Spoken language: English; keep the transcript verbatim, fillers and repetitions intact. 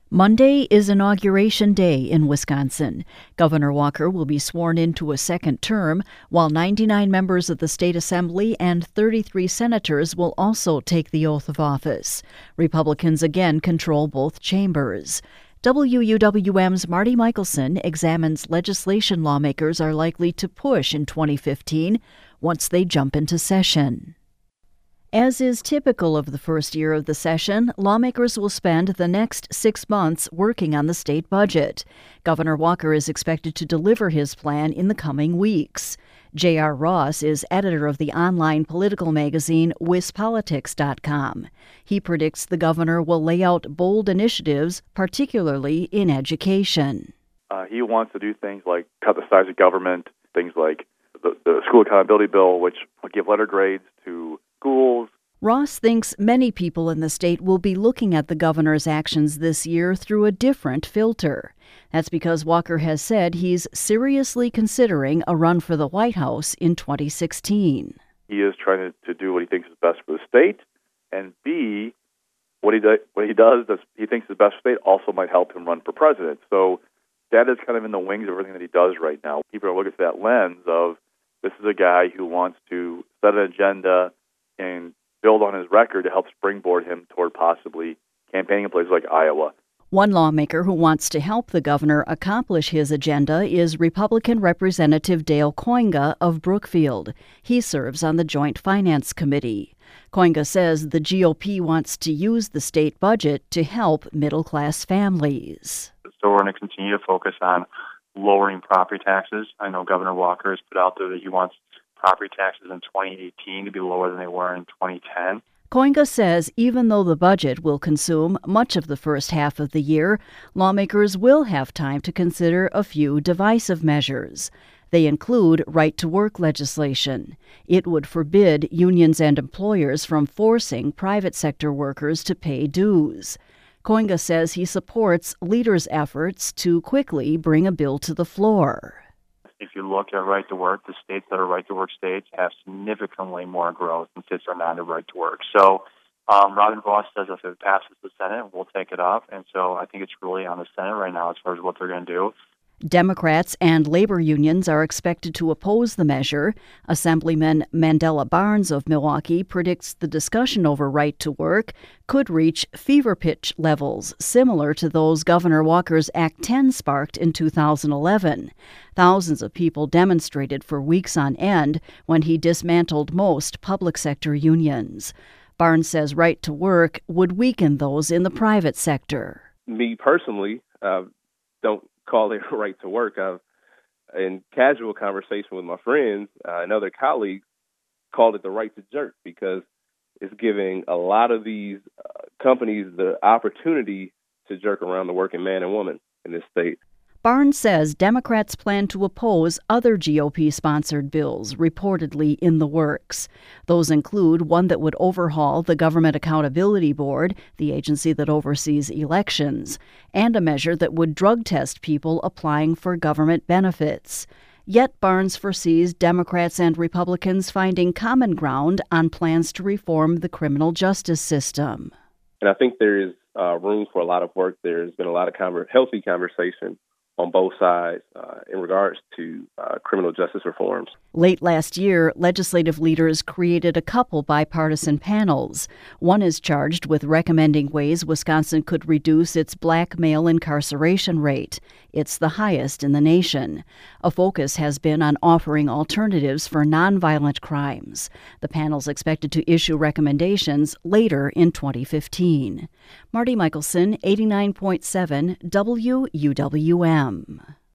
Monday is Inauguration Day in Wisconsin. Governor Walker will be sworn into a second term, while ninety-nine members of the state assembly and thirty-three senators will also take the oath of office. Republicans again control both chambers. W U W M's Marty Michelson examines legislation lawmakers are likely to push in twenty fifteen once they jump into session. As is typical of the first year of the session, lawmakers will spend the next six months working on the state budget. Governor Walker is expected to deliver his plan in the coming weeks. J R. Ross is editor of the online political magazine Wis Politics dot com. He predicts the governor will lay out bold initiatives, particularly in education. Uh, he wants to do things like cut the size of government, things like the, the school accountability bill, which will give letter grades to schools. Ross thinks many people in the state will be looking at the governor's actions this year through a different filter. That's because Walker has said he's seriously considering a run for the White House in twenty sixteen. He is trying to, to do what he thinks is best for the state, and B, what he, do, what he does, does he thinks is best for the state also might help him run for president. So that is kind of in the wings of everything that he does right now. People are looking through that lens of this is a guy who wants to set an agenda and build on his record to help springboard him toward possibly campaigning in places like Iowa. One lawmaker who wants to help the governor accomplish his agenda is Republican Representative Dale Koinga of Brookfield. He serves on the Joint Finance Committee. Koinga says the G O P wants to use the state budget to help middle-class families. So we're going to continue to focus on lowering property taxes. I know Governor Walker has put out there that he wants property taxes in twenty eighteen to be lower than they were in twenty ten. Koinga says even though the budget will consume much of the first half of the year, lawmakers will have time to consider a few divisive measures. They include right-to-work legislation. It would forbid unions and employers from forcing private sector workers to pay dues. Koinga says he supports leaders' efforts to quickly bring a bill to the floor. If you look at right to work, the states that are right to work states have significantly more growth than states that are not right to work. So um, Robin Vos says if it passes the Senate, we'll take it up. And so I think it's really on the Senate right now as far as what they're going to do. Democrats and labor unions are expected to oppose the measure. Assemblyman Mandela Barnes of Milwaukee predicts the discussion over right to work could reach fever pitch levels similar to those Governor Walker's Act ten sparked in two thousand eleven. Thousands of people demonstrated for weeks on end when he dismantled most public sector unions. Barnes says right to work would weaken those in the private sector. Me personally, uh, don't call it right to work. I've, in casual conversation with my friends uh, and other colleagues, called it the right to jerk because it's giving a lot of these uh, companies the opportunity to jerk around the working man and woman in this state. Barnes says Democrats plan to oppose other G O P-sponsored bills reportedly in the works. Those include one that would overhaul the Government Accountability Board, the agency that oversees elections, and a measure that would drug test people applying for government benefits. Yet Barnes foresees Democrats and Republicans finding common ground on plans to reform the criminal justice system. And I think there is uh, room for a lot of work. There's been a lot of conver- healthy conversation on both sides uh, in regards to uh, criminal justice reforms. Late last year, legislative leaders created a couple bipartisan panels. One is charged with recommending ways Wisconsin could reduce its black male incarceration rate. It's the highest in the nation. A focus has been on offering alternatives for nonviolent crimes. The panel's expected to issue recommendations later in twenty fifteen. Marty Michelson, eighty-nine point seven W U W M.